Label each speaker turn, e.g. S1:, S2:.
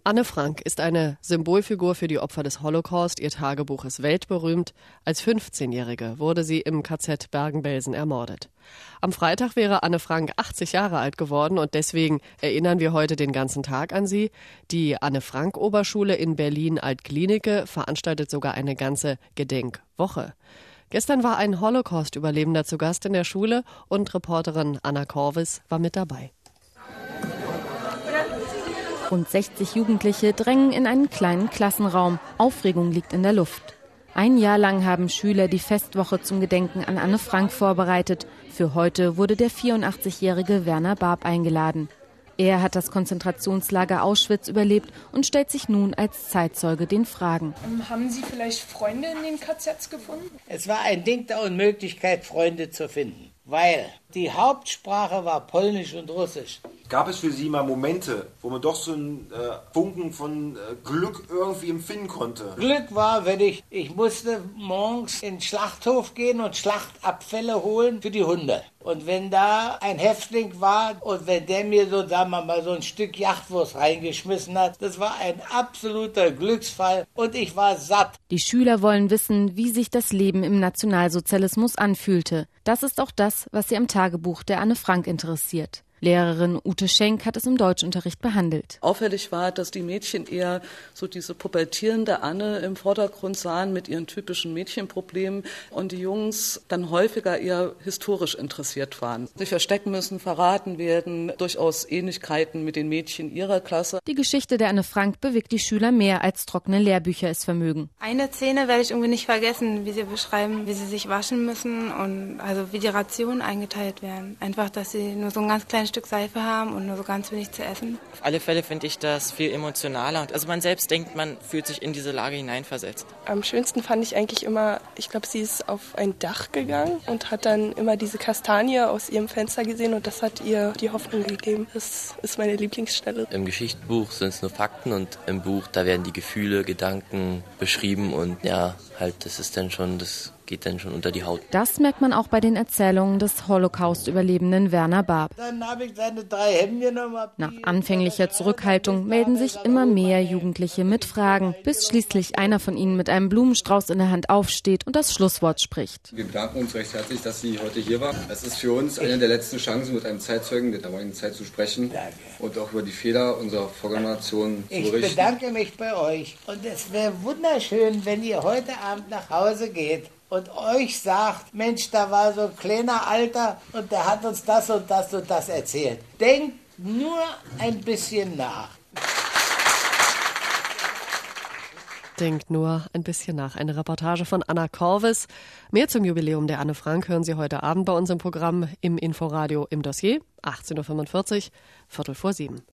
S1: Anne Frank ist eine Symbolfigur für die Opfer des Holocaust. Ihr Tagebuch ist weltberühmt. Als 15-Jährige wurde sie im KZ Bergen-Belsen ermordet. Am Freitag wäre Anne Frank 80 Jahre alt geworden und deswegen erinnern wir heute den ganzen Tag an sie. Die Anne-Frank-Oberschule in Berlin-Altklinike veranstaltet sogar eine ganze Gedenkwoche. Gestern war ein Holocaust-Überlebender zu Gast in der Schule und Reporterin Anna Korvis war mit dabei.
S2: Rund 60 Jugendliche drängen in einen kleinen Klassenraum. Aufregung liegt in der Luft. Ein Jahr lang haben Schüler die Festwoche zum Gedenken an Anne Frank vorbereitet. Für heute wurde der 84-jährige Werner Barb eingeladen. Er hat das Konzentrationslager Auschwitz überlebt und stellt sich nun als Zeitzeuge den Fragen.
S3: Haben Sie vielleicht Freunde in den KZs gefunden?
S4: Es war ein Ding der Unmöglichkeit, Freunde zu finden, weil die Hauptsprache war Polnisch und Russisch.
S5: Gab es für Sie mal Momente, wo man doch so einen Funken von Glück irgendwie empfinden konnte?
S4: Glück war, wenn ich musste morgens in den Schlachthof gehen und Schlachtabfälle holen für die Hunde. Und wenn da ein Häftling war und wenn der mir so, sagen wir mal, so ein Stück Jachtwurst reingeschmissen hat, das war ein absoluter Glücksfall und ich war satt.
S2: Die Schüler wollen wissen, wie sich das Leben im Nationalsozialismus anfühlte. Das ist auch das, was sie am Tagebuch der Anne Frank interessiert. Lehrerin Ute Schenk hat es im Deutschunterricht behandelt.
S6: Auffällig war, dass die Mädchen eher so diese pubertierende Anne im Vordergrund sahen mit ihren typischen Mädchenproblemen und die Jungs dann häufiger eher historisch interessiert waren. Sich verstecken müssen, verraten werden, durchaus Ähnlichkeiten mit den Mädchen ihrer Klasse.
S2: Die Geschichte der Anne Frank bewegt die Schüler mehr, als trockene Lehrbücher es vermögen.
S7: Eine Szene werde ich irgendwie nicht vergessen, wie sie beschreiben, wie sie sich waschen müssen und also wie die Rationen eingeteilt werden. Einfach, dass sie nur so ein ganz kleines Stück Seife haben und nur so ganz wenig zu essen.
S8: Auf alle Fälle finde ich das viel emotionaler. Und also man selbst denkt, man fühlt sich in diese Lage hineinversetzt.
S3: Am schönsten fand ich eigentlich immer, ich glaube, sie ist auf ein Dach gegangen und hat dann immer diese Kastanie aus ihrem Fenster gesehen und das hat ihr die Hoffnung gegeben. Das ist meine Lieblingsstelle.
S9: Im Geschichtsbuch sind es nur Fakten und im Buch, da werden die Gefühle, Gedanken beschrieben und ja, halt, das ist dann schon, das geht dann schon unter die Haut.
S2: Das merkt man auch bei den Erzählungen des Holocaust-Überlebenden Werner Barb.
S4: Dann habe ich seine 3 Hemden genommen.
S2: Nach anfänglicher Zurückhaltung melden sich immer mehr Jugendliche mit Fragen, bis schließlich einer von ihnen mit einem Blumenstrauß in der Hand aufsteht und das Schlusswort spricht.
S10: Wir bedanken uns recht herzlich, dass sie heute hier war. Es ist für uns eine der letzten Chancen, mit einem Zeitzeugen der damaligen Zeit zu sprechen und auch über die Fehler unserer Vorgeneration zu berichten.
S4: Ich bedanke mich bei euch und es wäre wunderschön, wenn ihr heute Abend nach Hause geht und euch sagt, Mensch, da war so ein kleiner Alter und der hat uns das und das und das erzählt. Denkt nur ein bisschen nach.
S1: Denkt nur ein bisschen nach. Eine Reportage von Anna Korvis. Mehr zum Jubiläum der Anne Frank hören Sie heute Abend bei uns im Programm im Inforadio im Dossier, 18.45 Uhr, 18:45.